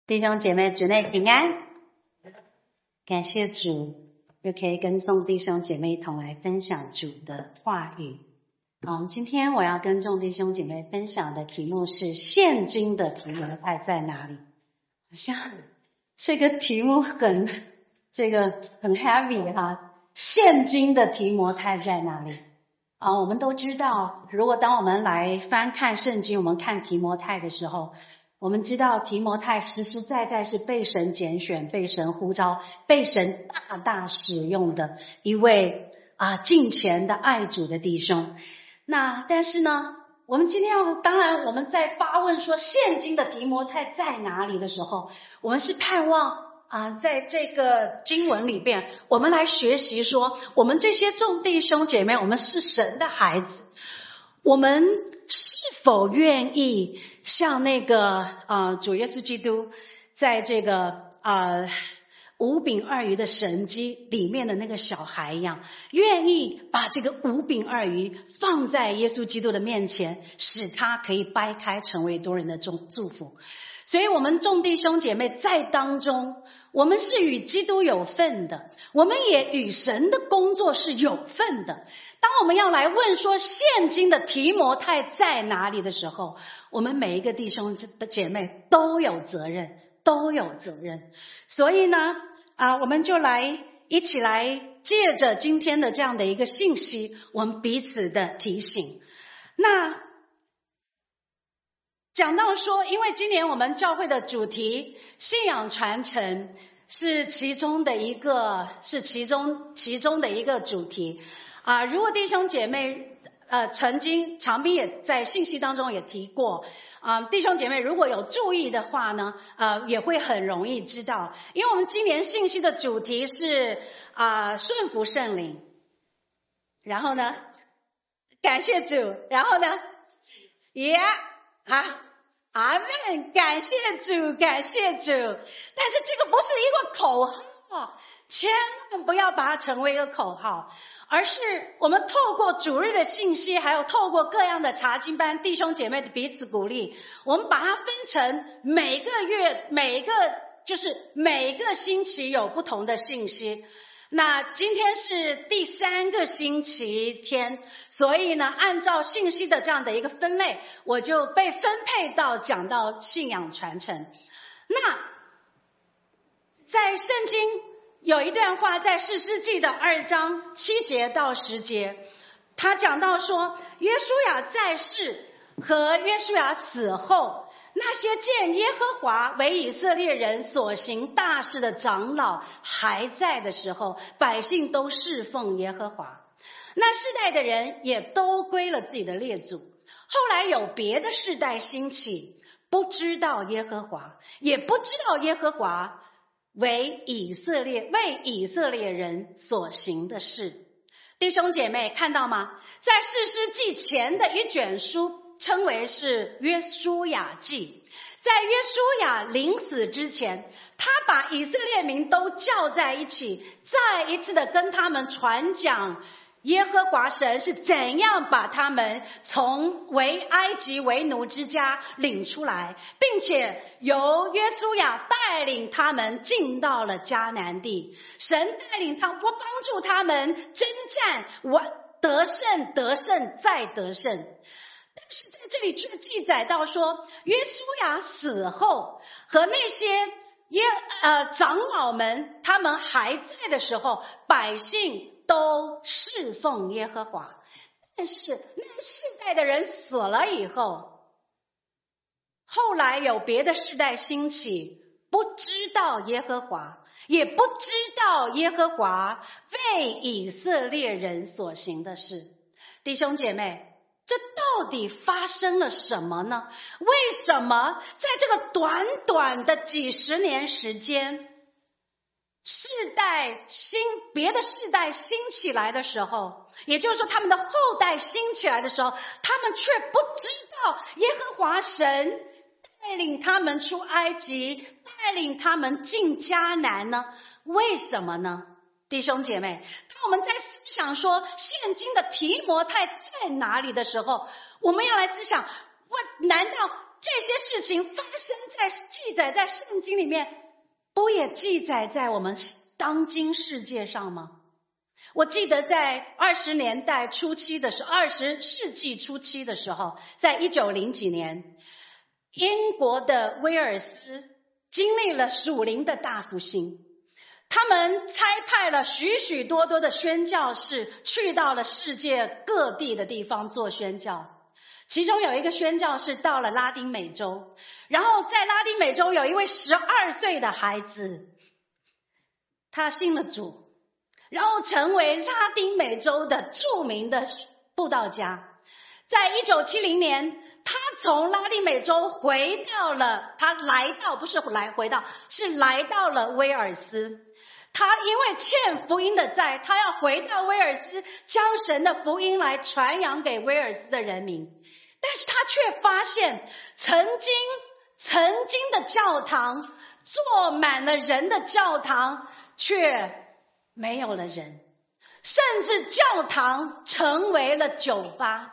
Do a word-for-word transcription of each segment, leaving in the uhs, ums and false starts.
弟兄姐妹，主内平安，感谢主，又可以跟众弟兄姐妹一同来分享主的话语。好，今天我要跟众弟兄姐妹分享的题目是现今的提摩太在哪里？好像这个题目很这个很 heavy 哈，现今的提摩太在哪里？啊，我们都知道，如果当我们来翻看圣经，我们看提摩太的时候，我们知道提摩太实实在在是被神拣选、被神呼召、被神大大使用的一位啊敬虔的爱主的弟兄。那但是呢，我们今天要当然我们在发问说现今的提摩太在哪里的时候，我们是盼望啊，在这个经文里边，我们来学习说，我们这些众弟兄姐妹，我们是神的孩子，我们是否愿意像那个啊、呃、主耶稣基督在这个啊、呃、五饼二鱼的神迹里面的那个小孩一样，愿意把这个五饼二鱼放在耶稣基督的面前，使他可以掰开成为多人的祝福。所以我们众弟兄姐妹在当中，我们是与基督有份的，我们也与神的工作是有份的。当我们要来问说现今的提摩太在哪里的时候，我们每一个弟兄的姐妹都有责任，都有责任。所以呢啊，我们就来一起来借着今天的这样的一个信息，我们彼此的提醒。那讲到说，因为今年我们教会的主题信仰传承是其中的一个，是其中其中的一个主题啊。如果弟兄姐妹呃曾经长斌也在信息当中也提过啊，弟兄姐妹如果有注意的话呢，呃也会很容易知道，因为我们今年信息的主题是啊顺服圣灵，然后呢感谢主，然后呢也、yeah, 啊。阿们，感谢主，感谢主。但是这个不是一个口号，千万不要把它成为一个口号，而是我们透过主日的信息，还有透过各样的查经班弟兄姐妹的彼此鼓励，我们把它分成每个月每个就是每个星期有不同的信息。那今天是第三个星期天，所以呢按照信息的这样的一个分类，我就被分配到讲到信仰传承。那在圣经有一段话，在士师记的二章七节到十节，他讲到说，约书亚在世和约书亚死后，那些见耶和华为以色列人所行大事的长老还在的时候，百姓都侍奉耶和华，那世代的人也都归了自己的列祖。后来有别的世代兴起，不知道耶和华，也不知道耶和华为以色列为以色列人所行的事。弟兄姐妹看到吗？在士师记前的一卷书称为是约书亚记，在约书亚临死之前，他把以色列民都叫在一起，再一次的跟他们传讲耶和华神是怎样把他们从为埃及为奴之家领出来，并且由约书亚带领他们进到了迦南地，神带领他们，帮助他们征战完得胜得胜再得胜。但是在这里却记载到说，约书亚死后和那些耶呃长老们他们还在的时候，百姓都侍奉耶和华。但是那世代的人死了以后，后来有别的世代兴起，不知道耶和华，也不知道耶和华为以色列人所行的事。弟兄姐妹，这到底发生了什么呢？为什么在这个短短的几十年时间，世代兴别的世代兴起来的时候，也就是说他们的后代兴起来的时候，他们却不知道耶和华神带领他们出埃及，带领他们进迦南呢？为什么呢？弟兄姐妹，当我们在思想说现今的提摩太在哪里的时候，我们要来思想，难道这些事情发生在记载在圣经里面，不也记载在我们当今世界上吗？我记得在二十年代初期的时候，二十世纪初期的时候，在一九零几年，英国的威尔斯经历了属灵的大复兴，他们差派了许许多多的宣教士去到了世界各地的地方做宣教。其中有一个宣教士到了拉丁美洲，然后在拉丁美洲有一位十二岁的孩子，他信了主，然后成为拉丁美洲的著名的布道家。在一九七零年，他从拉丁美洲回到了，他来到不是来回到，是来到了威尔斯。他因为欠福音的债，他要回到威尔斯，将神的福音来传扬给威尔斯的人民。但是他却发现，曾经曾经的教堂，坐满了人的教堂，却没有了人，甚至教堂成为了酒吧。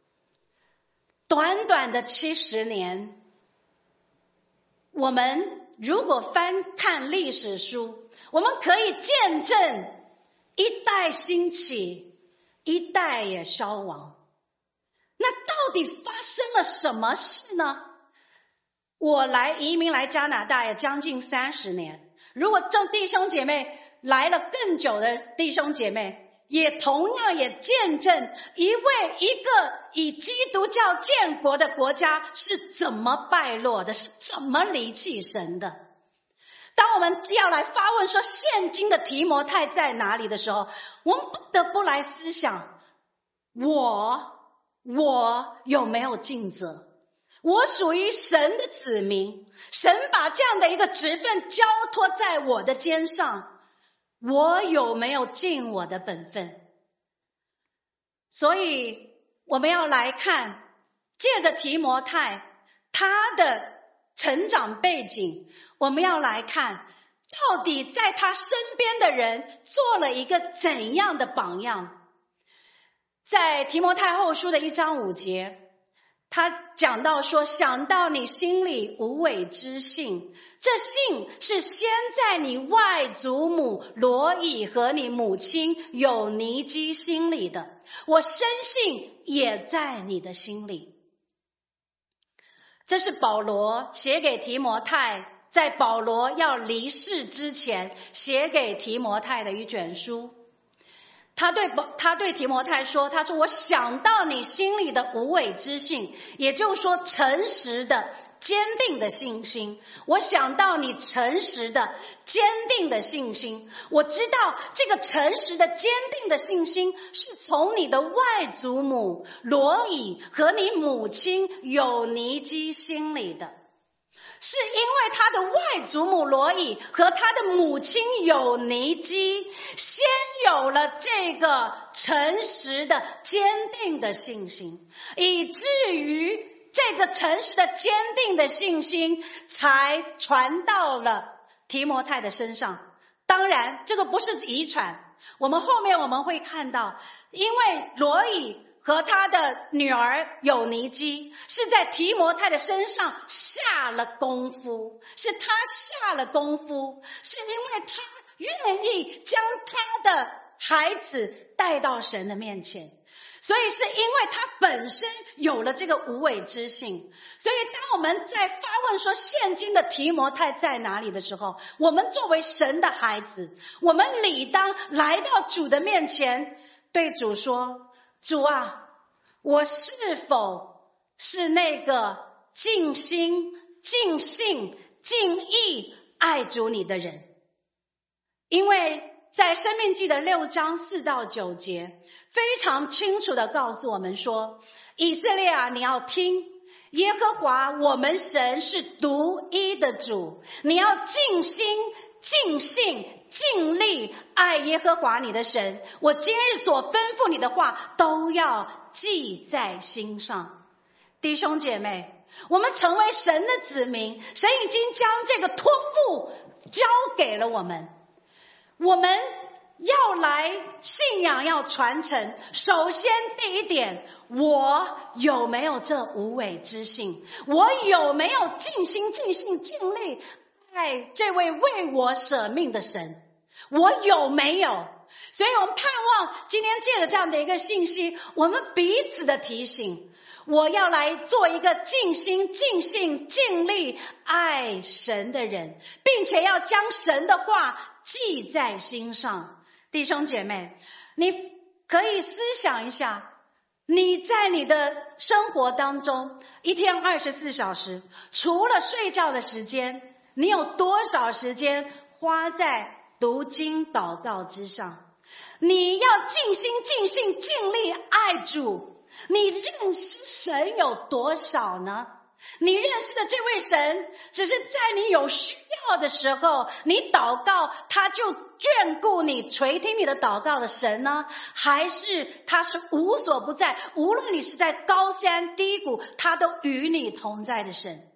短短的七十年，我们如果翻看历史书，我们可以见证一代兴起，一代也消亡。那到底发生了什么事呢？我来移民来加拿大也将近三十年，如果这弟兄姐妹来了更久的弟兄姐妹，也同样也见证一位一个以基督教建国的国家是怎么败落的，是怎么离弃神的。当我们要来发问说现今的提摩太在哪里的时候，我们不得不来思想，我我有没有尽责？我属于神的子民，神把这样的一个职分交托在我的肩上，我有没有尽我的本分？所以我们要来看，借着提摩太他的成长背景，我们要来看到底在他身边的人做了一个怎样的榜样。在提摩太后书的一章五节，他讲到说，想到你心里无伪之信，这信是先在你外祖母罗以和你母亲有尼基心里的，我深信也在你的心里。这是保罗写给提摩太，在保罗要离世之前写给提摩太的一卷书。他对他对提摩太说，他说我想到你心里的无伪之信，也就是说诚实的坚定的信心。我想到你诚实的坚定的信心，我知道这个诚实的坚定的信心是从你的外祖母罗以和你母亲有尼基心里的。是因为他的外祖母罗以和他的母亲有尼基先有了这个诚实的坚定的信心，以至于这个诚实的坚定的信心才传到了提摩太的身上。当然这个不是遗传，我们后面我们会看到，因为罗以和他的女儿有尼基是在提摩太的身上下了功夫，是他下了功夫，是因为他愿意将他的孩子带到神的面前，所以是因为他本身有了这个无伪之信。所以当我们在发问说现今的提摩太在哪里的时候，我们作为神的孩子，我们理当来到主的面前，对主说，主啊，我是否是那个尽心尽性尽意爱主你的人？因为在申命记的六章四到九节非常清楚地告诉我们说，以色列啊，你要听，耶和华我们神是独一的主，你要尽心尽性尽力爱耶和华你的神，我今日所吩咐你的话都要记在心上。弟兄姐妹，我们成为神的子民，神已经将这个托付交给了我们，我们要来信仰要传承，首先第一点，我有没有这无伪之信？我有没有尽心尽性尽力爱这位为我舍命的神？我有没有？所以我们盼望今天借着这样的一个信息，我们彼此的提醒，我要来做一个尽心尽性尽力爱神的人，并且要将神的话记在心上。弟兄姐妹，你可以思想一下，你在你的生活当中，一天二十四小时，除了睡觉的时间，你有多少时间花在读经祷告之上？你要尽心尽性尽力爱主，你认识神有多少呢？你认识的这位神，只是在你有需要的时候，你祷告，他就眷顾你，垂听你的祷告的神呢？还是他是无所不在，无论你是在高山低谷，他都与你同在的神？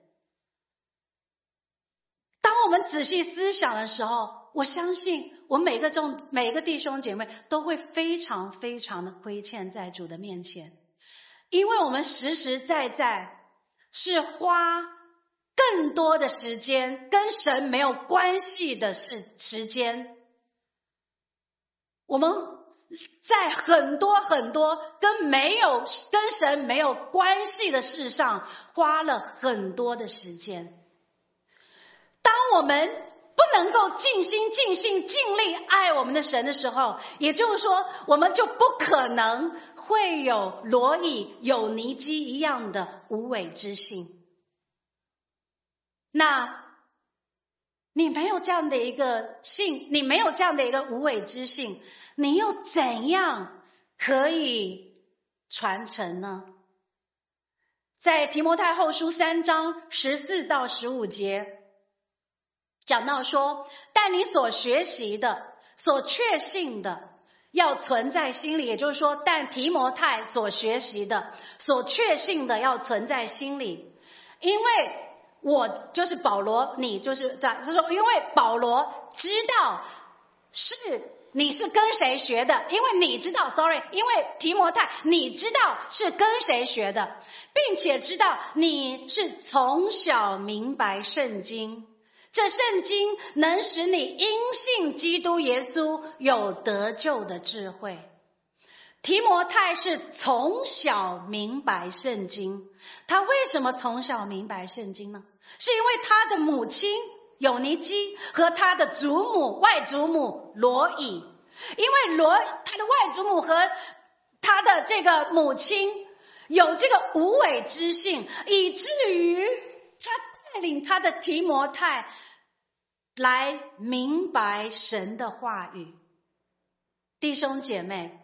当我们仔细思想的时候，我相信我们每个众每个弟兄姐妹都会非常非常的亏欠在主的面前，因为我们实实在在是花更多的时间跟神没有关系的事时间，我们在很多很多跟没有跟神没有关系的事上花了很多的时间。当我们不能够尽心尽性尽力爱我们的神的时候，也就是说我们就不可能会有罗以有尼基一样的无伪之信。那你没有这样的一个信，你没有这样的一个无伪之信，你又怎样可以传承呢？在提摩太后书三章十四到十五节讲到说，但你所学习的所确信的要存在心里，也就是说但提摩太所学习的所确信的要存在心里。因为我就是保罗，你就是他说因为保罗知道是你是跟谁学的，因为你知道 sorry 因为提摩太你知道是跟谁学的，并且知道你是从小明白圣经，这圣经能使你因信基督耶稣有得救的智慧。提摩太是从小明白圣经，他为什么从小明白圣经呢？是因为他的母亲有尼基和他的祖母外祖母罗以，因为罗他的外祖母和他的这个母亲有这个无伪之信，以至于他带领他的提摩太来明白神的话语。弟兄姐妹，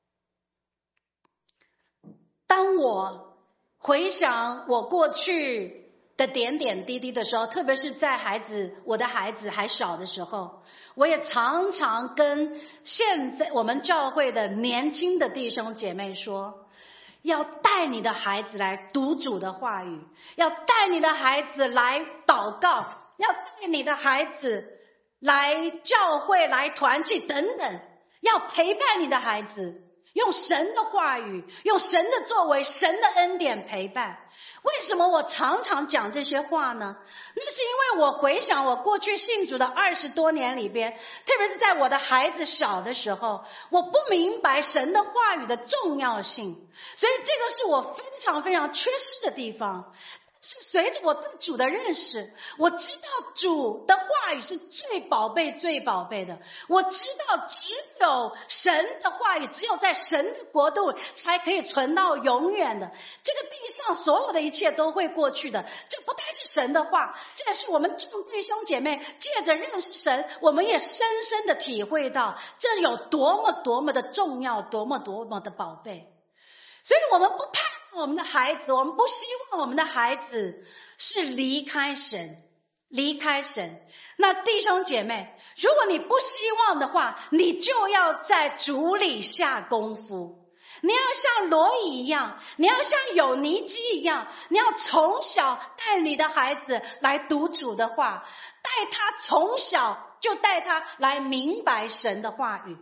当我回想我过去的点点滴滴的时候，特别是在孩子我的孩子还小的时候，我也常常跟现在我们教会的年轻的弟兄姐妹说，要带你的孩子来读主的话语，要带你的孩子来祷告，要带你的孩子来教会来团契等等，要陪伴你的孩子，用神的话语，用神的作为，神的恩典陪伴。为什么我常常讲这些话呢？那是因为我回想我过去信主的二十多年里边，特别是在我的孩子小的时候，我不明白神的话语的重要性，所以这个是我非常非常缺失的地方。是随着我对主的认识，我知道主的话语是最宝贝最宝贝的，我知道只有神的话语，只有在神的国度才可以存到永远的。这个地上所有的一切都会过去的，这不但是神的话，这也是我们众弟兄姐妹借着认识神，我们也深深的体会到这有多么多么的重要，多么多么的宝贝。所以我们不怕我们的孩子，我们不希望我们的孩子是离开神，离开神。那弟兄姐妹，如果你不希望的话，你就要在主里下功夫， 你要像罗以一样，你要像有尼基一样，你要从小带你的孩子来读主的话，带他从小就带他来明白神的话语。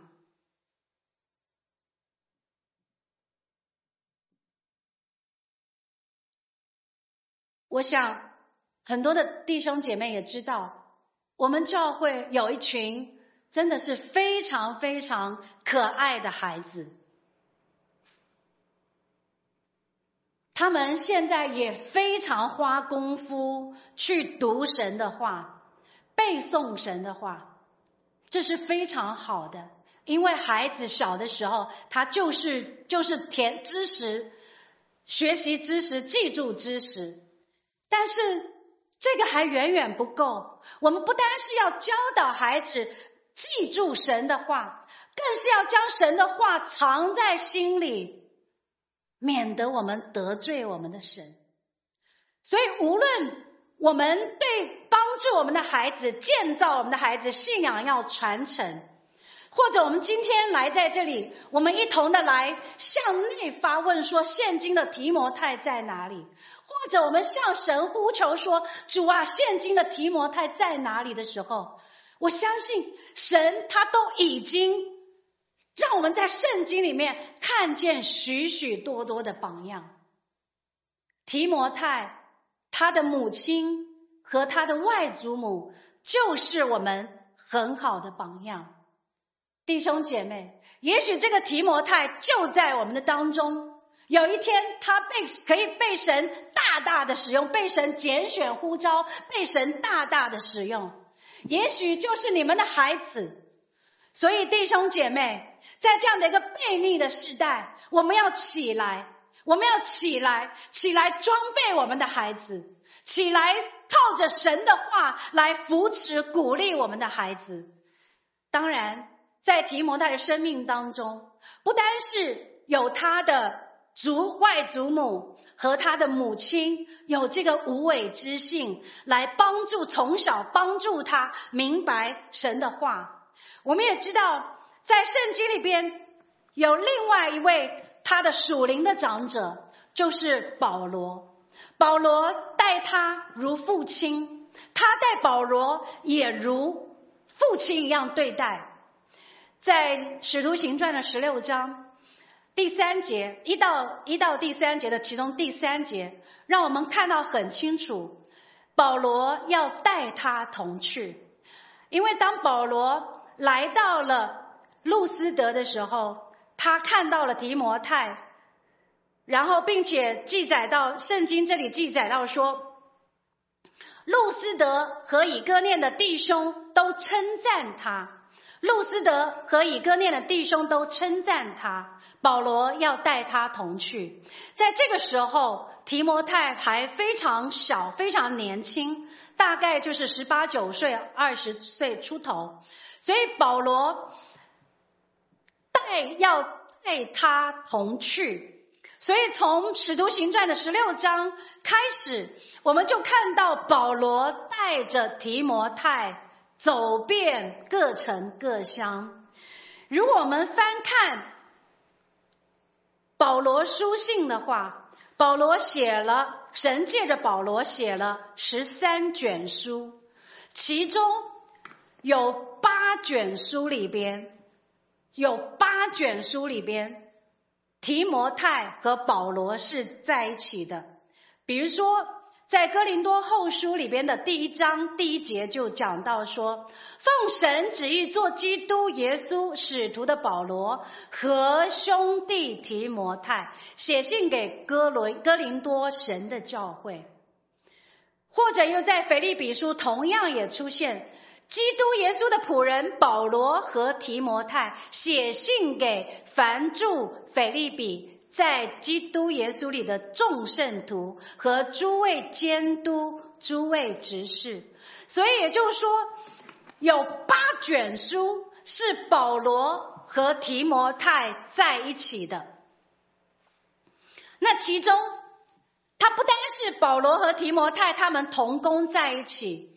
我想很多的弟兄姐妹也知道，我们教会有一群真的是非常非常可爱的孩子，他们现在也非常花功夫去读神的话，背诵神的话，这是非常好的。因为孩子小的时候，他就是就是填知识，学习知识，记住知识。但是这个还远远不够，我们不单是要教导孩子记住神的话，更是要将神的话藏在心里，免得我们得罪我们的神。所以无论我们对帮助我们的孩子，建造我们的孩子信仰要传承，或者我们今天来在这里，我们一同的来向内发问说，现今的提摩太在哪里？或者我们向神呼求说，主啊，现今的提摩太在哪里的时候，我相信神他都已经让我们在圣经里面看见许许多多的榜样。提摩太他的母亲和他的外祖母就是我们很好的榜样。弟兄姐妹，也许这个提摩太就在我们的当中，有一天他被可以被神大大的使用，被神拣选呼召，被神大大的使用，也许就是你们的孩子。所以弟兄姐妹，在这样的一个悖逆的时代，我们要起来，我们要起来，起来装备我们的孩子，起来靠着神的话来扶持鼓励我们的孩子。当然在提摩太的生命当中，不单是有他的祖外祖母和他的母亲有这个无伪之信来帮助，从小帮助他明白神的话。我们也知道在圣经里边有另外一位他的属灵的长者，就是保罗。保罗待他如父亲，他待保罗也如父亲一样对待。在使徒行传的十六章第三节，一到一到第三节的其中第三节，让我们看到很清楚，保罗要带他同去。因为当保罗来到了路斯德的时候，他看到了提摩太，然后并且记载到圣经这里记载到说，路斯德和以哥念的弟兄都称赞他，路斯德和以哥念的弟兄都称赞他，保罗要带他同去。在这个时候，提摩太还非常小，非常年轻，大概就是十八九岁、二十岁出头，所以保罗带要带他同去。所以从使徒行传的十六章开始，我们就看到保罗带着提摩太走遍各城各乡。如果我们翻看保罗书信的话，保罗写了，神借着保罗写了十三卷书，其中有八卷书里边，有八卷书里边提摩太和保罗是在一起的。比如说在哥林多后书里边的第一章第一节就讲到说，奉神旨意做基督耶稣使徒的保罗和兄弟提摩太写信给哥伦哥林多神的教会。或者又在腓立比书同样也出现，基督耶稣的仆人保罗和提摩太写信给凡住腓立比在基督耶稣里的众圣徒和诸位监督、诸位执事。所以也就是说，有八卷书是保罗和提摩太在一起的。那其中他不单是保罗和提摩太他们同工在一起，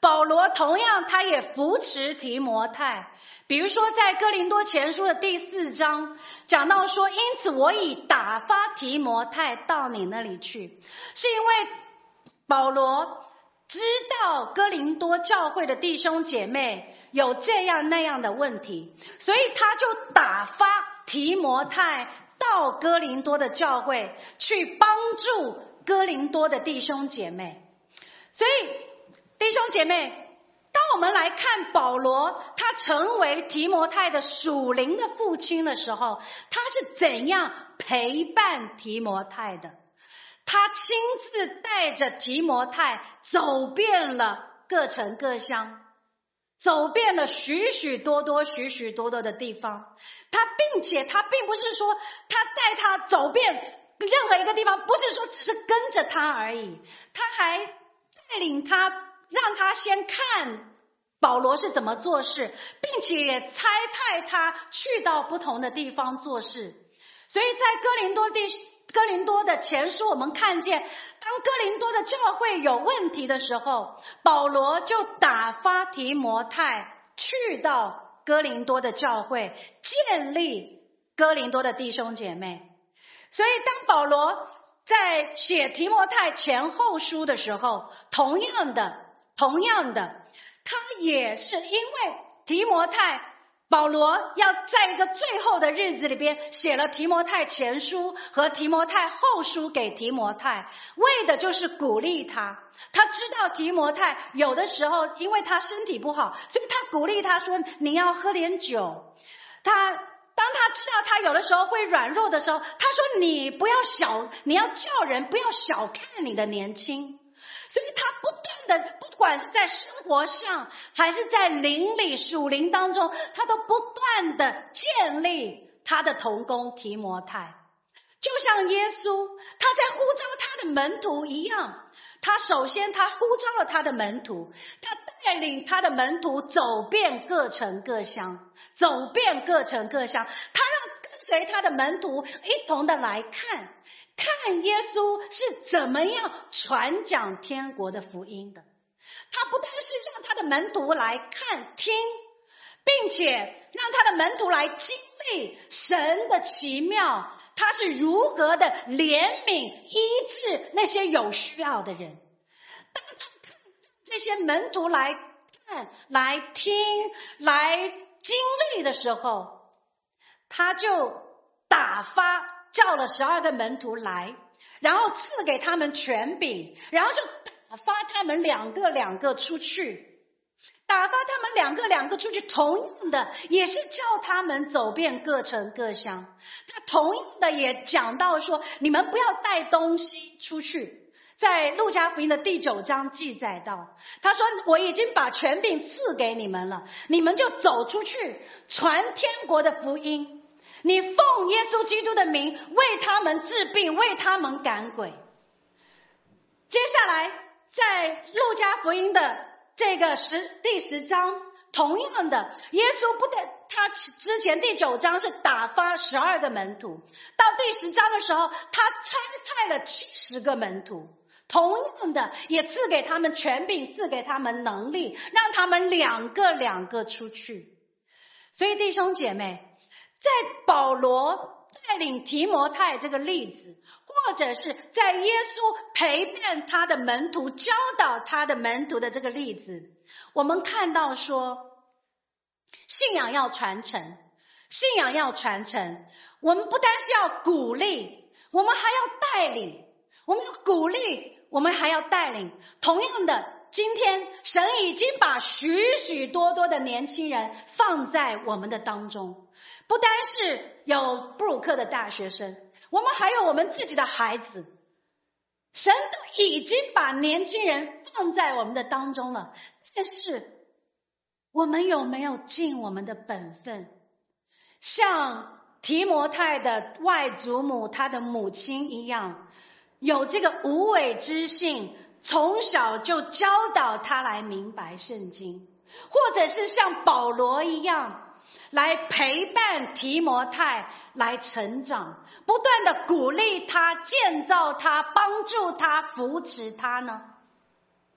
保罗同样他也扶持提摩太。比如说在哥林多前书的第四章讲到说，因此我已打发提摩太到你那里去，是因为保罗知道哥林多教会的弟兄姐妹有这样那样的问题，所以他就打发提摩太到哥林多的教会去帮助哥林多的弟兄姐妹。所以弟兄姐妹，当我们来看保罗他成为提摩太的属灵的父亲的时候，他是怎样陪伴提摩太的？他亲自带着提摩太走遍了各城各乡，走遍了许许多多许许多多的地方。他并且他并不是说他带他走遍任何一个地方，不是说只是跟着他而已，他还带领他，让他先看保罗是怎么做事，并且也差派他去到不同的地方做事。所以在哥林多地哥林多的前书，我们看见当哥林多的教会有问题的时候，保罗就打发提摩太去到哥林多的教会，建立哥林多的弟兄姐妹。所以当保罗在写提摩太前后书的时候，同样的同样的他也是因为提摩太，保罗要在一个最后的日子里边写了提摩太前书和提摩太后书给提摩太，为的就是鼓励他。他知道提摩太有的时候因为他身体不好，所以他鼓励他说你要喝点酒。他当他知道他有的时候会软弱的时候，他说你不要小，你要叫人不要小看你的年轻。所以他不断的，不管是在生活上还是在灵里属灵当中，他都不断的建立他的同工提摩太。就像耶稣他在呼召他的门徒一样，他首先他呼召了他的门徒，他带领他的门徒走遍各城各乡，走遍各城各乡，他让跟随他的门徒一同的来看看耶稣是怎么样传讲天国的福音的。他不但是让他的门徒来看听，并且让他的门徒来经历神的奇妙，他是如何的怜悯医治那些有需要的人。当他看这些门徒来看来听来经历的时候，他就打发叫了十二个门徒来，然后赐给他们权柄，然后就打发他们两个两个出去，打发他们两个两个出去，同样的也是叫他们走遍各城各乡。他同样的也讲到说，你们不要带东西出去。在路加福音的第九章记载到，他说我已经把权柄赐给你们了，你们就走出去传天国的福音，你奉耶稣基督的名为他们治病，为他们赶鬼。接下来在路加福音的这个十第十章，同样的耶稣不但他之前第九章是打发十二个门徒，到第十章的时候他差派了七十个门徒，同样的也赐给他们权柄，赐给他们能力，让他们两个两个出去。所以弟兄姐妹，在保罗带领提摩太这个例子，或者是在耶稣陪伴他的门徒，教导他的门徒的这个例子，我们看到说信仰要传承，信仰要传承，我们不单是要鼓励，我们还要带领，我们要鼓励，我们还要带领。同样的，今天神已经把许许多多的年轻人放在我们的当中，不单是有布鲁克的大学生，我们还有我们自己的孩子，神都已经把年轻人放在我们的当中了。但是我们有没有尽我们的本分，像提摩太的外祖母他的母亲一样，有这个无伪之信，从小就教导他来明白圣经，或者是像保罗一样来陪伴提摩太来成长，不断的鼓励他，建造他，帮助他，扶持他呢？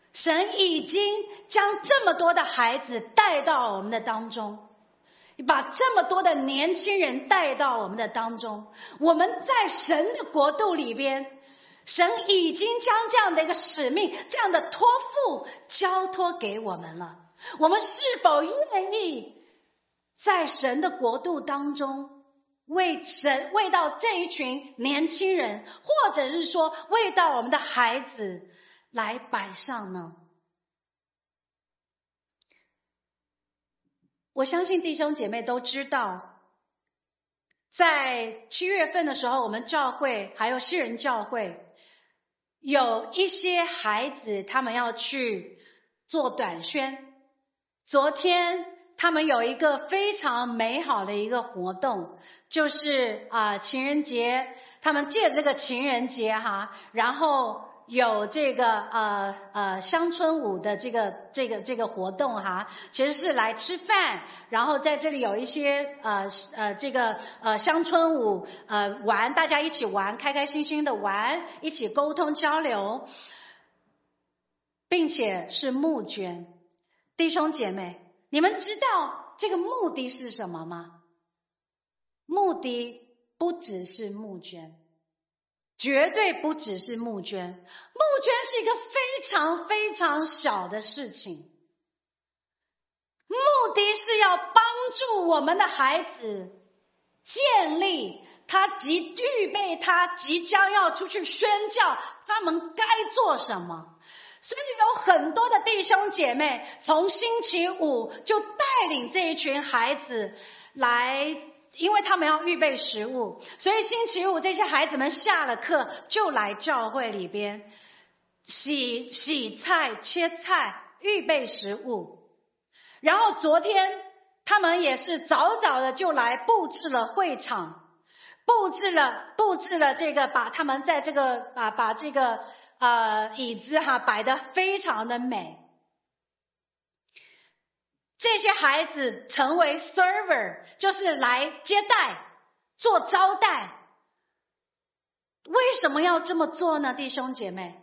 神已经将这么多的孩子带到我们的当中，把这么多的年轻人带到我们的当中。我们在神的国度里边，神已经将这样的一个使命，这样的托付交托给我们了。我们是否愿意在神的国度当中，为神，为到这一群年轻人，或者是说为到我们的孩子来摆上呢？我相信弟兄姐妹都知道，在七月份的时候，我们教会还有西人教会有一些孩子，他们要去做短宣。昨天他们有一个非常美好的一个活动，就是啊、呃、情人节，他们借这个情人节哈，然后有这个呃呃乡村舞的这个这个这个活动哈，其实是来吃饭，然后在这里有一些呃呃这个呃乡村舞呃玩，大家一起玩，开开心心的玩，一起沟通交流，并且是募捐。弟兄姐妹，你们知道这个目的是什么吗？目的不只是募捐，绝对不只是募捐。募捐是一个非常非常小的事情，目的是要帮助我们的孩子建立他即预备他即将要出去宣教，他们该做什么。所以有很多的弟兄姐妹从星期五就带领这一群孩子来，因为他们要预备食物，所以星期五这些孩子们下了课就来教会里边洗洗菜、切菜、预备食物。然后昨天他们也是早早的就来布置了会场，布置了布置了这个，把他们在这个把把这个呃椅子哈摆得非常的美。这些孩子成为 server， 就是来接待、做招待。为什么要这么做呢，弟兄姐妹？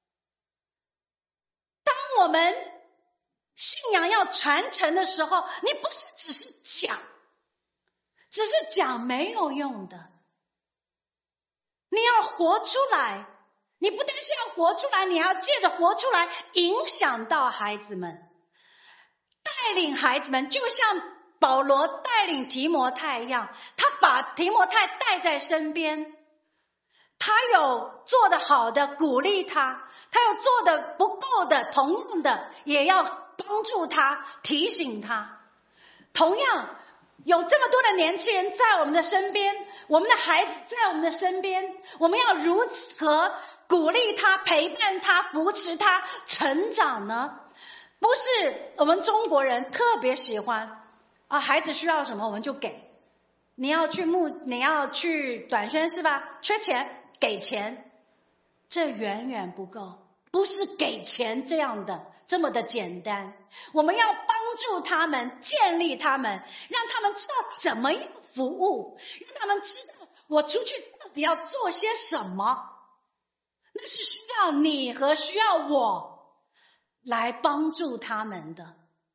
当我们信仰要传承的时候，你不是只是讲，只是讲没有用的，你要活出来。你不但是要活出来，你还要借着活出来影响到孩子们，带领孩子们，就像保罗带领提摩太一样，他把提摩太带在身边，他有做得好的鼓励他，他有做得不够的，同样的也要帮助他，提醒他。同样有这么多的年轻人在我们的身边，我们的孩子在我们的身边，我们要如何鼓励他、陪伴他、扶持他成长呢？不是我们中国人特别喜欢啊，孩子需要什么我们就给。你要去募，你要去短宣是吧？缺钱给钱，这远远不够，不是给钱这样的这么的简单。我们要帮助他们，建立他们，让他们知道怎么样服务，让他们知道我出去到底要做些什么。那是需要你和需要我来帮助他们的。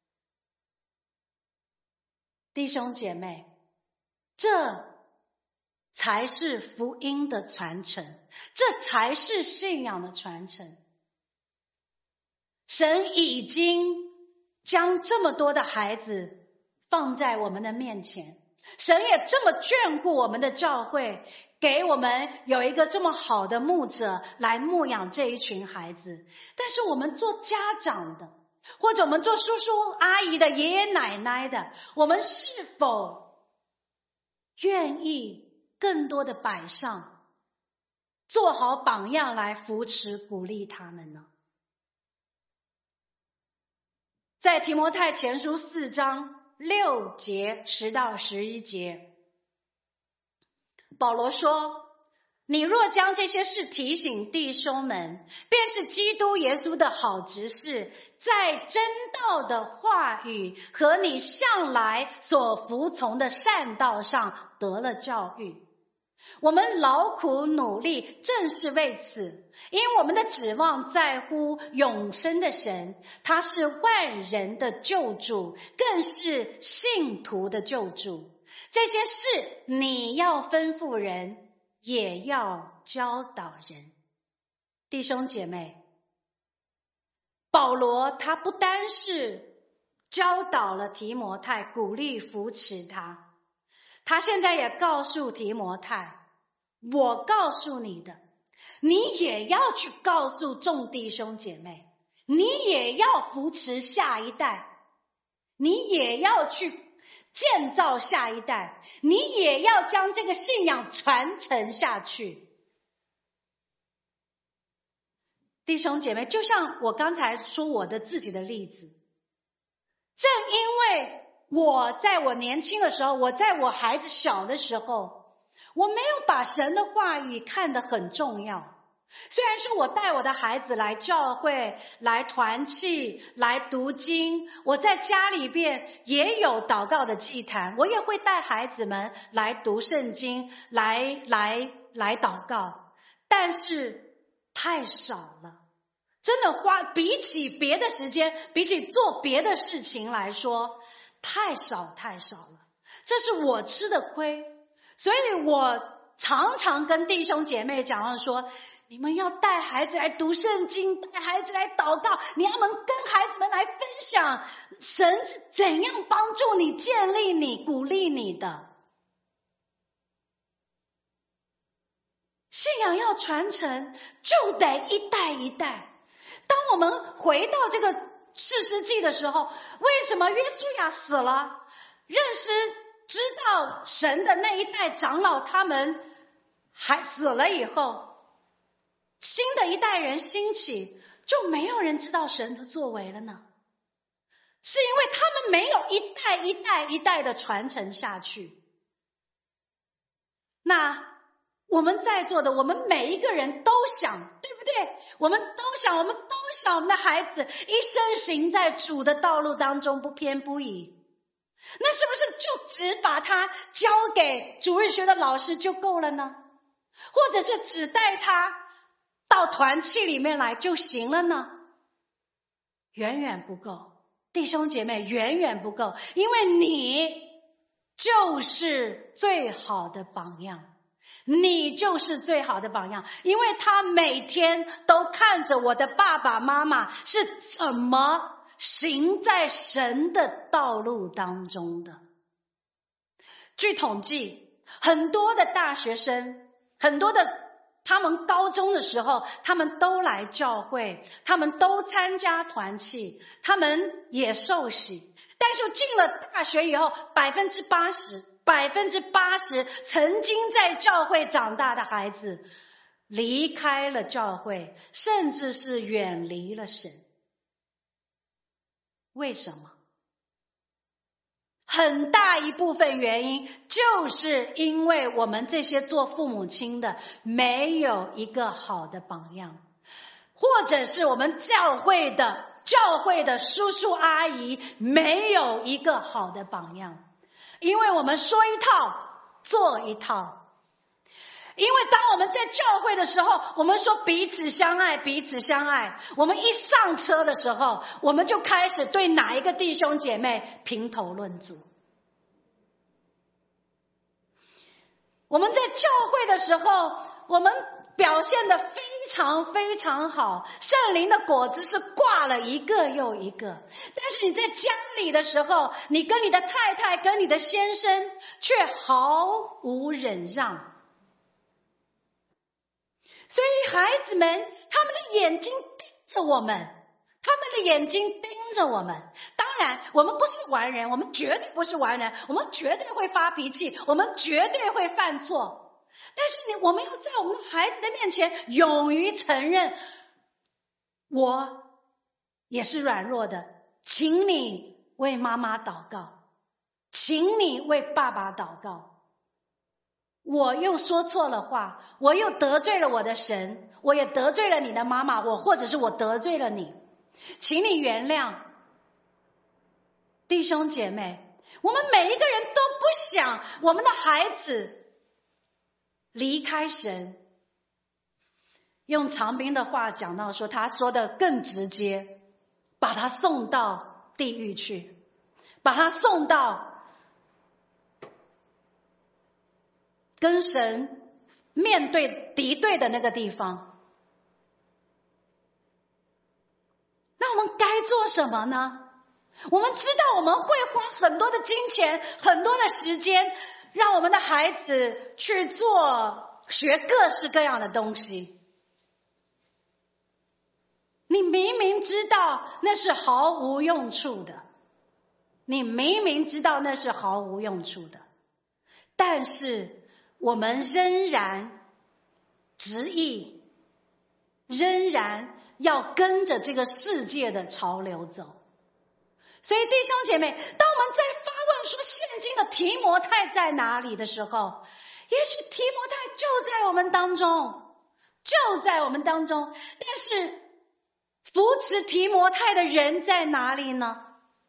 弟兄姐妹，这才是福音的传承，这才是信仰的传承。神已经将这么多的孩子放在我们的面前，神也这么眷顾我们的教会，给我们有一个这么好的牧者来牧养这一群孩子。但是我们做家长的，或者我们做叔叔阿姨的、爷爷奶奶的，我们是否愿意更多的摆上，做好榜样来扶持鼓励他们呢？在提摩太前书四章六节十到十一节，保罗说，你若将这些事提醒弟兄们，便是基督耶稣的好执事，在真道的话语和你向来所服从的善道上得了教育。 我们劳苦努力正是为此，因为我们的指望在乎永生的神，他是万人的救主，更是信徒的救主。这些事你要吩咐人，也要教导人。弟兄姐妹，保罗他不单是教导了提摩太，鼓励扶持他，他现在也告诉提摩太，我告诉你的，你也要去告诉众弟兄姐妹，你也要扶持下一代，你也要去建造下一代，你也要将这个信仰传承下去。弟兄姐妹，就像我刚才说我的自己的例子，正因为我在我年轻的时候，我在我孩子小的时候，我没有把神的话语看得很重要。虽然说我带我的孩子来教会，来团契，来读经，我在家里边也有祷告的祭坛，我也会带孩子们来读圣经，来来来祷告，但是太少了，真的花比起别的时间，比起做别的事情来说，太少太少了，这是我吃的亏。所以我常常跟弟兄姐妹讲说，你们要带孩子来读圣经，带孩子来祷告，你要能跟孩子们来分享神是怎样帮助你、建立你、鼓励你的。信仰要传承，就得一代一代。当我们回到这个士师记的时候，为什么约书亚死了？认识知道神的那一代长老他们还死了以后，新的一代人兴起，就没有人知道神的作为了呢？是因为他们没有一代一代一代的传承下去。那我们在座的，我们每一个人都想，对不对？我们都想，我们都想我们的孩子一生行在主的道路当中，不偏不倚。那是不是就只把他交给主日学的老师就够了呢？或者是只带他到团契里面来就行了呢？远远不够，弟兄姐妹，远远不够，因为你就是最好的榜样。你就是最好的榜样，因为他每天都看着我的爸爸妈妈是怎么行在神的道路当中的。据统计，很多的大学生，很多的他们高中的时候，他们都来教会，他们都参加团契，他们也受洗，但是进了大学以后，百分之八十百分之八十曾经在教会长大的孩子离开了教会，甚至是远离了神。为什么？很大一部分原因就是因为我们这些做父母亲的没有一个好的榜样，或者是我们教会的教会的叔叔阿姨没有一个好的榜样。因为我们说一套做一套，因为当我们在教会的时候，我们说彼此相爱彼此相爱，我们一上车的时候，我们就开始对哪一个弟兄姐妹评头论足。我们在教会的时候，我们表现得非常非常好，圣灵的果子是挂了一个又一个。但是你在家里的时候，你跟你的太太跟你的先生却毫无忍让。所以孩子们，他们的眼睛盯着我们，他们的眼睛盯着我们。当然我们不是完人，我们绝对不是完人，我们绝对会发脾气，我们绝对会犯错。但是你我们要在我们的孩子的面前勇于承认，我也是软弱的，请你为妈妈祷告，请你为爸爸祷告。我又说错了话，我又得罪了我的神，我也得罪了你的妈妈，我或者是我得罪了你，请你原谅。弟兄姐妹，我们每一个人都不想我们的孩子离开神。用长兵的话讲到说，他说的更直接，把他送到地狱去，把他送到跟神面对敌对的那个地方。那我们该做什么呢？我们知道我们会花很多的金钱，很多的时间，让我们的孩子去做学各式各样的东西。你明明知道那是毫无用处的，你明明知道那是毫无用处的，但是我们仍然执意，仍然要跟着这个世界的潮流走。所以弟兄姐妹，当我们在发问说现今的提摩太在哪里的时候，也许提摩太就在我们当中，就在我们当中，但是扶持提摩太的人在哪里呢？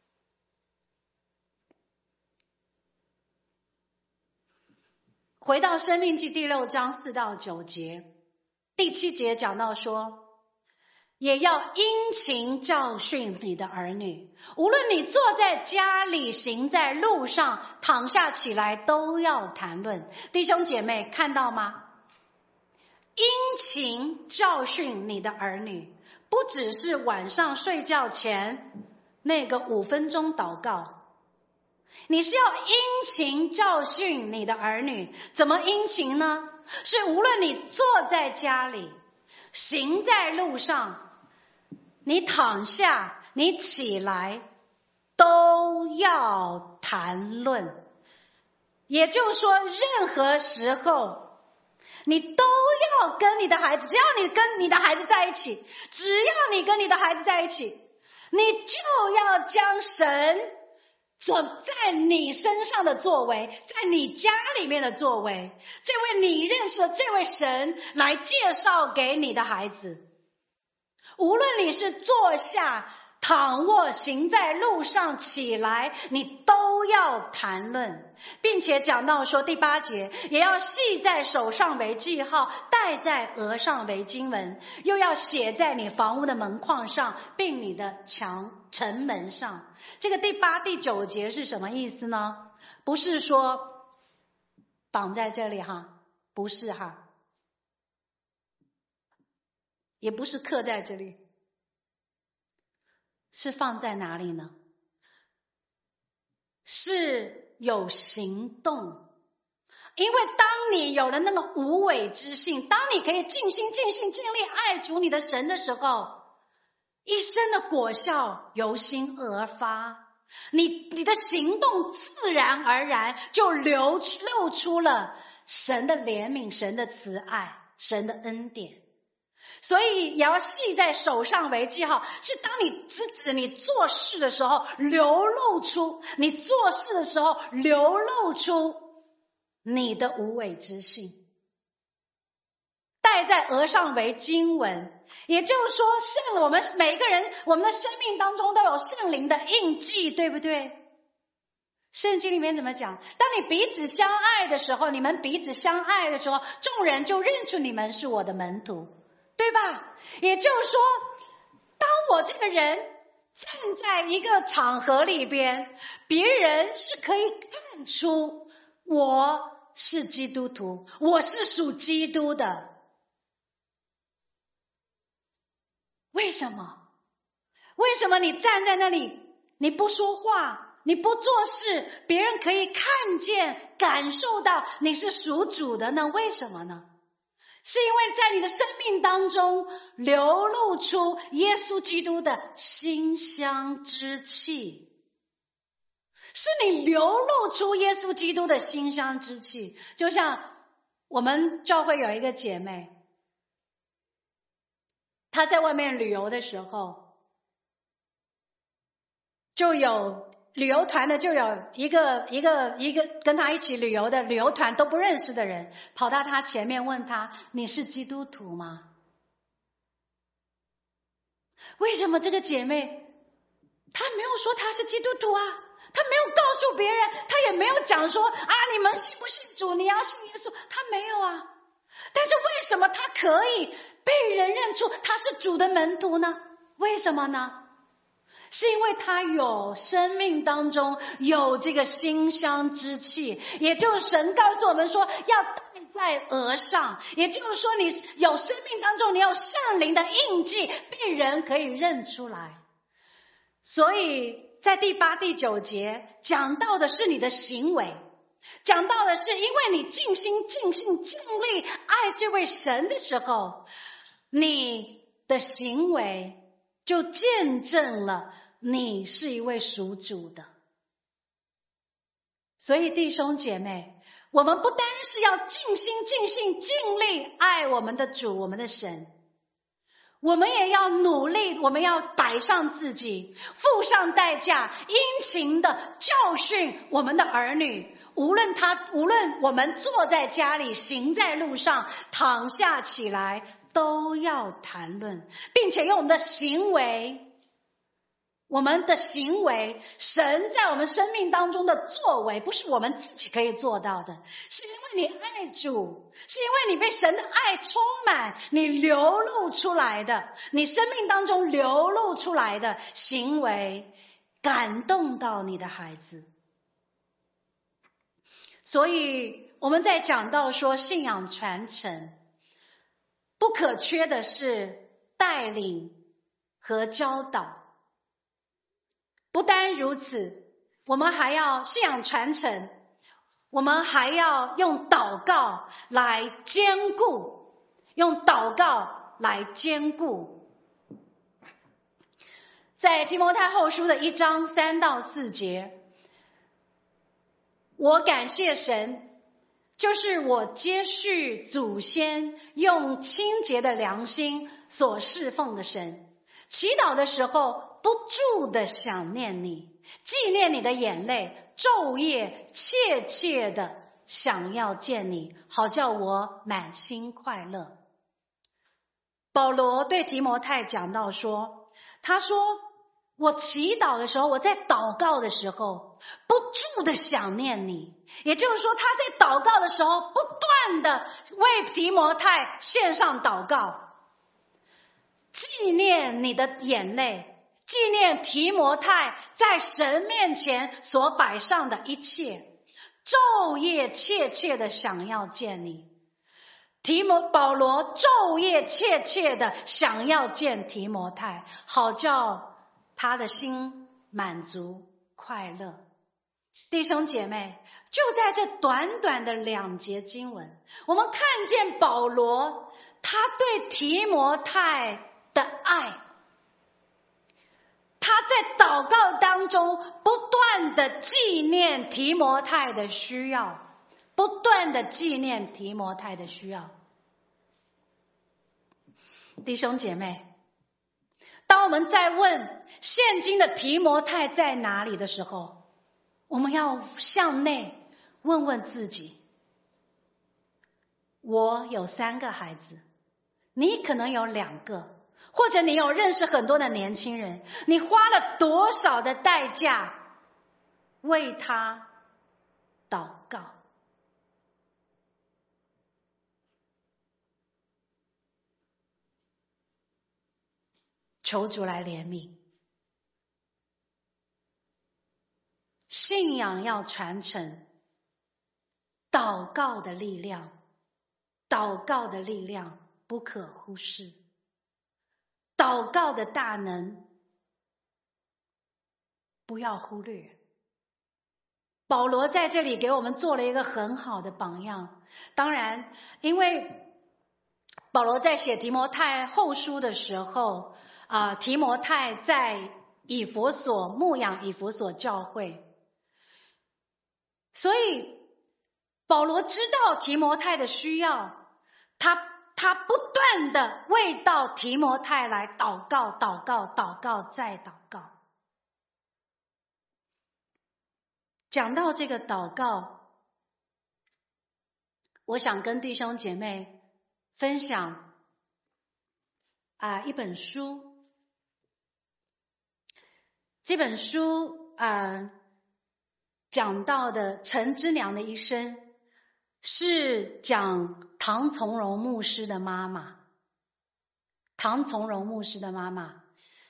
回到申命记第六章四到九节，第七节讲到说，也要殷勤教训你的儿女，无论你坐在家里，行在路上，躺下起来，都要谈论。弟兄姐妹看到吗？殷勤教训你的儿女，不只是晚上睡觉前那个五分钟祷告，你是要殷勤教训你的儿女。怎么殷勤呢？是无论你坐在家里，行在路上，你躺下，你起来，都要谈论。也就是说，任何时候你都要跟你的孩子，只要你跟你的孩子在一起，只要你跟你的孩子在一起，你就要将神在你身上的作为，在你家里面的作为，这位你认识的这位神来介绍给你的孩子。无论你是坐下、躺卧、行在路上、起来，你都要谈论，并且讲到说第八节，也要系在手上为记号，戴在额上为经文，又要写在你房屋的门框上，并你的墙城门上。这个第八、第九节是什么意思呢？不是说绑在这里哈，不是哈，也不是刻在这里，是放在哪里呢？是有行动。因为当你有了那个无伪之性，当你可以尽心尽性尽力爱主你的神的时候，一生的果效由心而发，你你的行动自然而然就流露出了神的怜悯、神的慈爱、神的恩典。所以也要系在手上为记号，是当你指指你做事的时候流露出，你做事的时候流露出你的无伪之性。戴在额上为经文，也就是说圣我们每个人我们的生命当中都有圣灵的印记，对不对？圣经里面怎么讲？当你彼此相爱的时候，你们彼此相爱的时候，众人就认出你们是我的门徒，对吧？也就是说，当我这个人站在一个场合里边，别人是可以看出我是基督徒，我是属基督的。为什么？为什么你站在那里，你不说话，你不做事，别人可以看见感受到你是属主的呢？为什么呢？是因为在你的生命当中流露出耶稣基督的馨香之气，是你流露出耶稣基督的馨香之气。就像我们教会有一个姐妹，她在外面旅游的时候，就有旅游团的就有一个一个一个跟他一起旅游的旅游团都不认识的人跑到他前面问他，你是基督徒吗？为什么这个姐妹她没有说她是基督徒啊？ 他没有告诉别人，他也没有讲说啊，你们信不信主，你要信耶稣，他没有啊。但是为什么他可以被人认出他是主的门徒呢？为什么呢？是因为他有生命当中有这个馨香之气，也就是神告诉我们说要戴在额上，也就是说你有生命当中你有圣灵的印记，被人可以认出来。所以在第八第九节讲到的是你的行为，讲到的是因为你尽心尽性尽力爱这位神的时候，你的行为就见证了你是一位属主的。所以弟兄姐妹，我们不单是要尽心尽性尽力爱我们的主我们的神，我们也要努力，我们要摆上自己，付上代价，殷勤的教训我们的儿女，无论他无论我们坐在家里，行在路上，躺下起来，都要谈论，并且用我们的行为我们的行为，神在我们生命当中的作为，不是我们自己可以做到的，是因为你爱主，是因为你被神的爱充满，你流露出来的，你生命当中流露出来的行为，感动到你的孩子。所以我们在讲到说信仰传承，不可缺的是带领和教导。不单如此，我们还要信仰传承，我们还要用祷告来坚固，用祷告来坚固。在提摩太后书的一章三到四节，我感谢神，就是我接续祖先用清洁的良心所侍奉的神，祈祷的时候不住的想念你，纪念你的眼泪，昼夜切切的想要见你，好叫我满心快乐。保罗对提摩太讲到说，他说我祈祷的时候，我在祷告的时候不住的想念你，也就是说他在祷告的时候不断的为提摩太献上祷告，纪念你的眼泪，纪念提摩太在神面前所摆上的一切，昼夜切切的想要见你。提摩保罗昼夜切切的想要见提摩太，好叫他的心满足快乐。弟兄姐妹，就在这短短的两节经文，我们看见保罗他对提摩太的爱，他在祷告当中不断的纪念提摩太的需要，不断的纪念提摩太的需要。弟兄姐妹，当我们在问现今的提摩太在哪里的时候，我们要向内问问自己，我有三个孩子，你可能有两个，或者你有认识很多的年轻人，你花了多少的代价为他祷告？求主来怜悯。信仰要传承，祷告的力量，祷告的力量不可忽视，祷告的大能不要忽略。保罗在这里给我们做了一个很好的榜样。当然，因为保罗在写提摩太后书的时候，啊、呃，提摩太在以弗所牧养以弗所教会，所以保罗知道提摩太的需要，他他不断的为到提摩太来祷告，祷告，祷告，再祷告。讲到这个祷告，我想跟弟兄姐妹分享啊、呃、一本书。这本书啊、呃、 讲到的陈之良的一生，是讲唐从容牧师的妈妈。唐从容牧师的妈妈，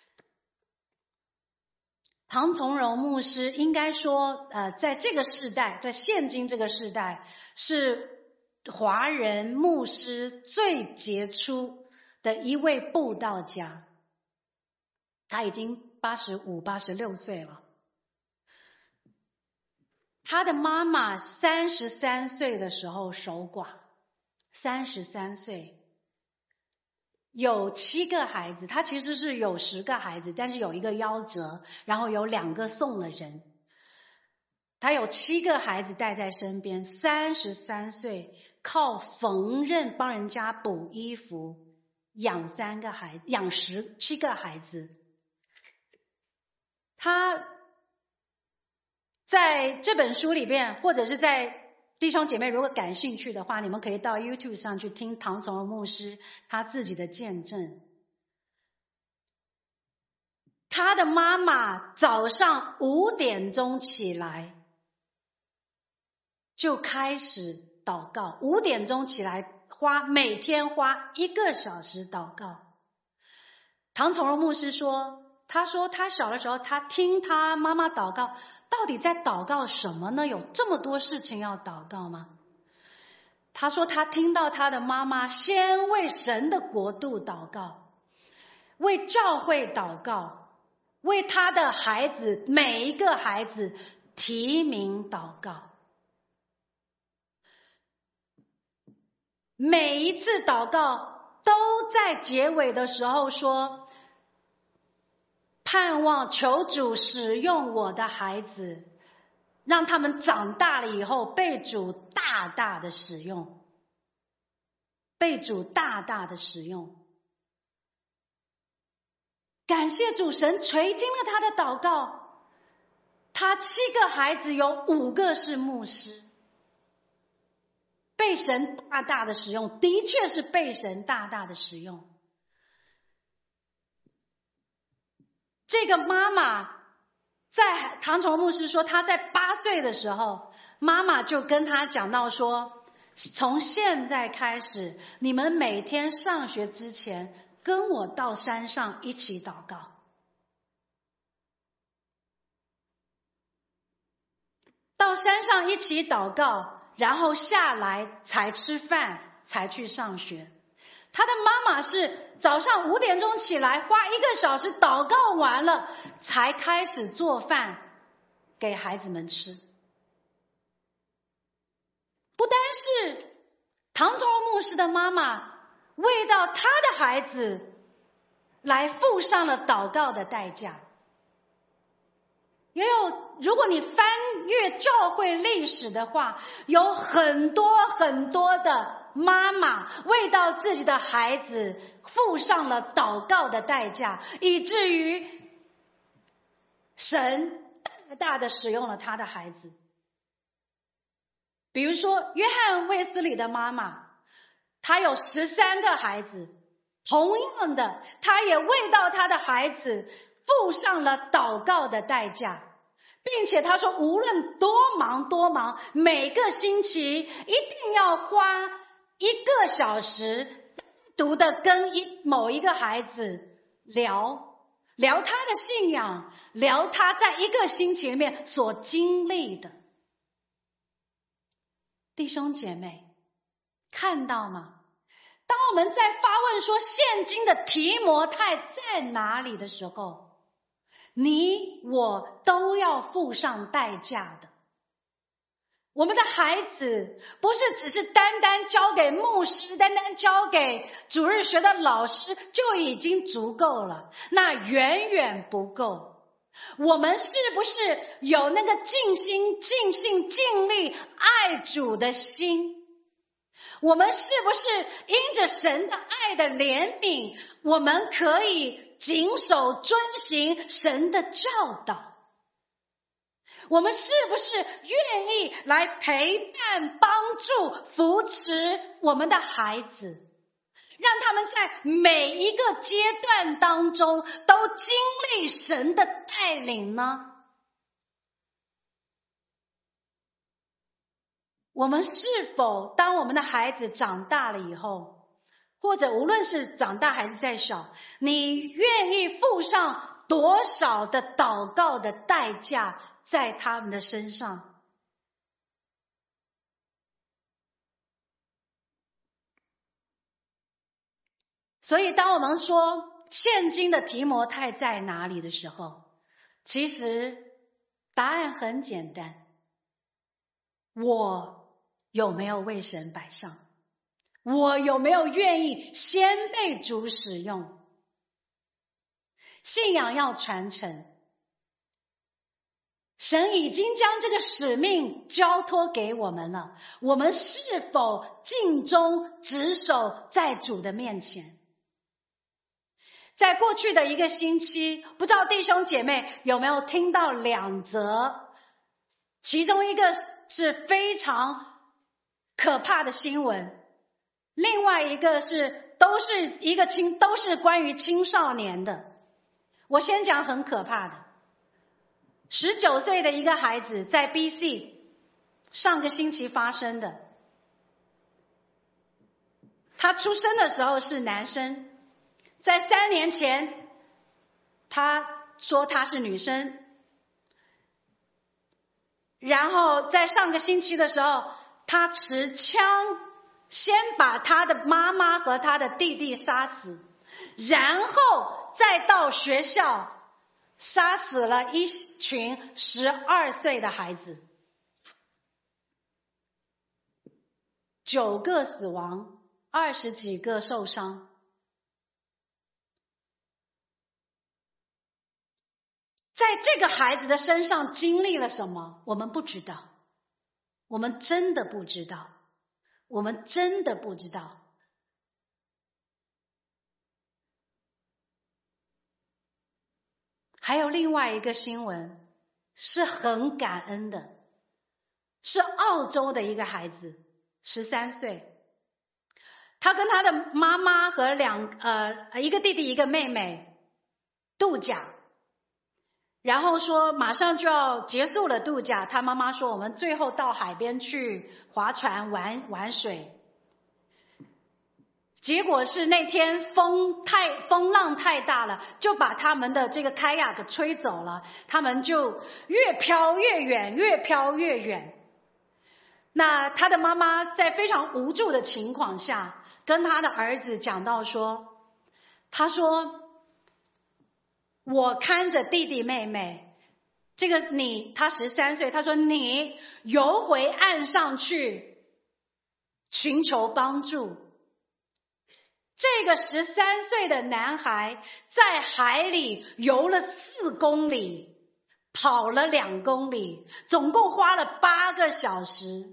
唐从容牧师应该说，呃，在这个世代，在现今这个世代，是华人牧师最杰出的一位布道家。他已经八十五、八十六岁了。他的妈妈三十三岁的时候守寡，三十三岁。有七个孩子，他其实是有十个孩子，但是有一个夭折，然后有两个送了人。他有七个孩子带在身边，三十三岁靠缝纫帮人家补衣服，养三个孩子，养十七个孩子。他在这本书里边，或者是在弟兄姐妹如果感兴趣的话，你们可以到 YouTube 上去听唐从容牧师他自己的见证。他的妈妈早上五点钟起来就开始祷告，五点钟起来花每天花一个小时祷告。唐从容牧师说，他说他小的时候他听他妈妈祷告，到底在祷告什么呢？有这么多事情要祷告吗？他说他听到他的妈妈先为神的国度祷告，为教会祷告，为他的孩子每一个孩子提名祷告。每一次祷告都在结尾的时候说，盼望求主使用我的孩子，让他们长大了以后被主大大的使用，被主大大的使用。感谢主，神垂听了他的祷告，他七个孩子有五个是牧师，被神大大的使用，的确是被神大大的使用。这个妈妈在唐从容牧师说，他在八岁的时候，妈妈就跟他讲到说，从现在开始，你们每天上学之前跟我到山上一起祷告。到山上一起祷告，然后下来才吃饭，才去上学。他的妈妈是早上五点钟起来，花一个小时祷告完了，才开始做饭给孩子们吃。不单是唐从容牧师的妈妈为到他的孩子来付上了祷告的代价，也有，如果你翻阅教会历史的话，有很多很多的妈妈为到自己的孩子付上了祷告的代价，以至于神大大的使用了他的孩子。比如说约翰卫斯理的妈妈，她有十三个孩子，同样的，她也为到她的孩子付上了祷告的代价，并且她说无论多忙多忙，每个星期一定要花一个小时单独的跟一某一个孩子聊聊他的信仰，聊他在一个星期里面所经历的。弟兄姐妹，看到吗？当我们在发问说现今的提摩太在哪里的时候，你我都要付上代价的。我们的孩子不是只是单单交给牧师，单单交给主日学的老师就已经足够了，那远远不够。我们是不是有那个尽心尽性尽力爱主的心？我们是不是因着神的爱的怜悯，我们可以谨守遵行神的教导？我们是不是愿意来陪伴、帮助、扶持我们的孩子，让他们在每一个阶段当中都经历神的带领呢？ 我们是否当我们的孩子长大了以后，或者无论是长大还是再小，你愿意付上多少的祷告的代价在他们的身上？所以当我们说现今的提摩太在哪里的时候，其实答案很简单，我有没有为神摆上？我有没有愿意先被主使用？信仰要传承，神已经将这个使命交托给我们了，我们是否尽忠职守在主的面前？在过去的一个星期，不知道弟兄姐妹有没有听到两则，其中一个是非常可怕的新闻，另外一个是都是一个青都是关于青少年的。我先讲很可怕的，十九岁的一个孩子在 B C 上个星期发生的。他出生的时候是男生，在三年前他说他是女生，然后在上个星期的时候，他持枪先把他的妈妈和他的弟弟杀死，然后再到学校杀死了一群十二岁的孩子，九个死亡，二十几个受伤。在这个孩子的身上经历了什么？我们不知道，我们真的不知道，我们真的不知道。还有另外一个新闻是很感恩的，是澳洲的一个孩子，十三岁，他跟他的妈妈和两呃一个弟弟一个妹妹度假，然后说马上就要结束了度假，他妈妈说我们最后到海边去划船玩玩水。结果是那天风太风浪太大了，就把他们的这个开亚给吹走了，他们就越飘越远，越飘越远。那他的妈妈在非常无助的情况下，跟他的儿子讲到说，他说我看着弟弟妹妹，这个你他十三岁，他说你游回岸上去寻求帮助。这个十三岁的男孩在海里游了四公里，跑了两公里，总共花了八个小时，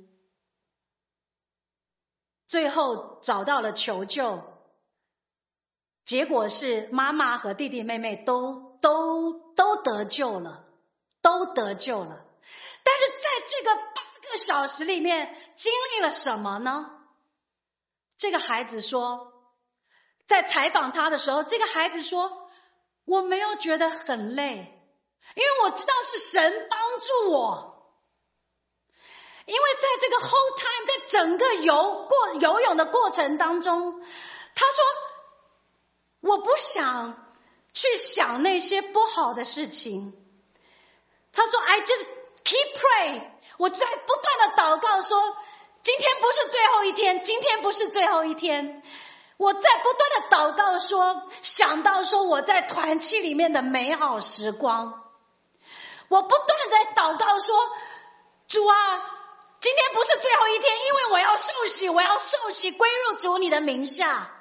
最后找到了求救。结果是妈妈和弟弟妹妹都都都得救了，都得救了。但是在这个八个小时里面经历了什么呢？这个孩子说，在采访他的时候，这个孩子说，我没有觉得很累，因为我知道是神帮助我。因为在这个 whole time， 在整个游过游泳的过程当中，他说我不想去想那些不好的事情。他说 I just keep praying， 我在不断的祷告说，今天不是最后一天，今天不是最后一天。我在不断的祷告说，想到说我在团契里面的美好时光。我不断的在祷告说，主啊，今天不是最后一天，因为我要受洗，我要受洗归入主你的名下。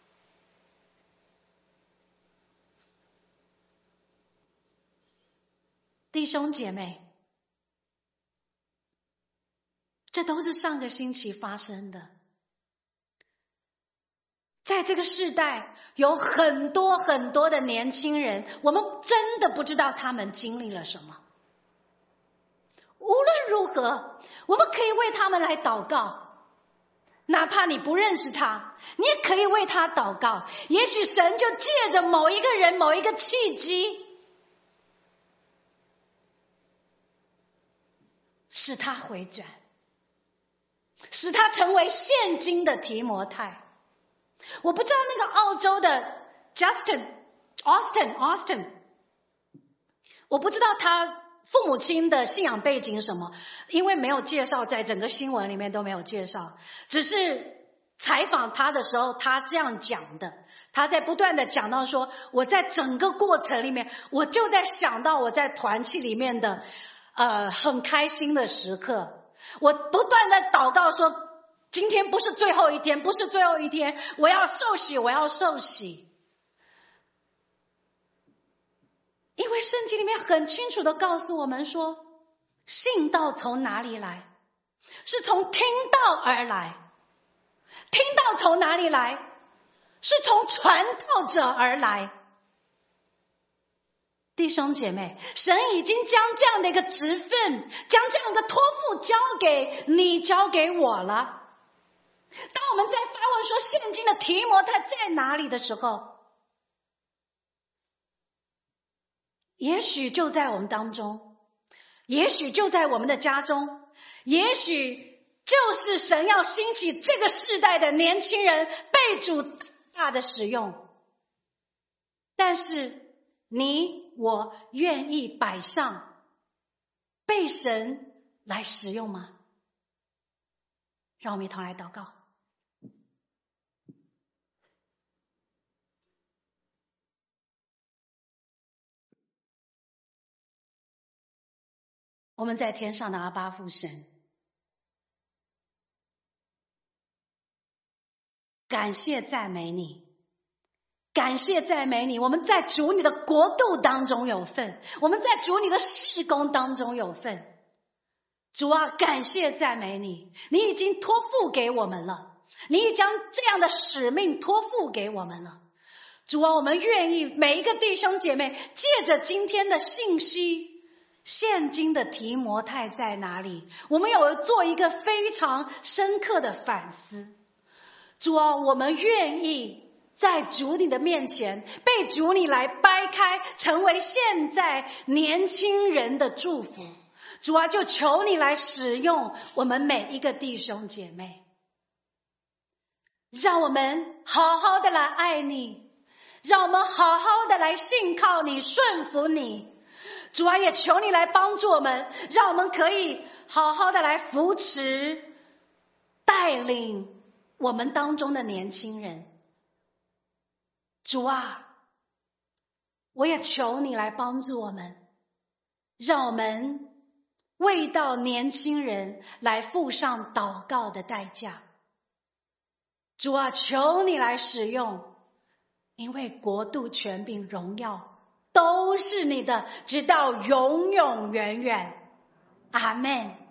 弟兄姐妹，这都是上个星期发生的。在这个世代有很多很多的年轻人，我们真的不知道他们经历了什么。无论如何，我们可以为他们来祷告，哪怕你不认识他，你也可以为他祷告。也许神就借着某一个人，某一个契机，使他回转。 使他成为现今的提摩太。我不知道那个澳洲的 Justin Austin Austin， 我不知道他父母亲的信仰背景是什么，因为没有介绍，在整个新闻里面都没有介绍，只是采访他的时候他这样讲的。他在不断的讲到说，我在整个过程里面，我就在想到我在团契里面的呃很开心的时刻，我不断的祷告说，今天不是最后一天，不是最后一天，我要受洗，我要受洗。因为圣经里面很清楚的告诉我们说，信道从哪里来？是从听道而来。听道从哪里来？是从传道者而来。弟兄姐妹，神已经将这样的一个职分，将这样的托付交给你，交给我了。当我们在发问说现今的提摩太在哪里的时候，也许就在我们当中，也许就在我们的家中，也许就是神要兴起这个世代的年轻人被主大的使用。但是你我愿意摆上被神来使用吗？让我们一同来祷告。我们在天上的阿爸父神，感谢赞美你，感谢赞美你，我们在主你的国度当中有份，我们在主你的事工当中有份。主啊，感谢赞美你，你已经托付给我们了，你已将这样的使命托付给我们了。主啊，我们愿意每一个弟兄姐妹借着今天的信息，现今的提摩太在哪里，我们有做一个非常深刻的反思。主啊，我们愿意在主你的面前被主你来掰开，成为现在年轻人的祝福。主啊，就求你来使用我们每一个弟兄姐妹，让我们好好的来爱你，让我们好好的来信靠你，顺服你。主啊，也求你来帮助我们，让我们可以好好的来扶持带领我们当中的年轻人。主啊，我也求你来帮助我们，让我们为到年轻人来付上祷告的代价。主啊，求你来使用，因为国度、权柄、荣耀都是你的，直到永永远远。阿们。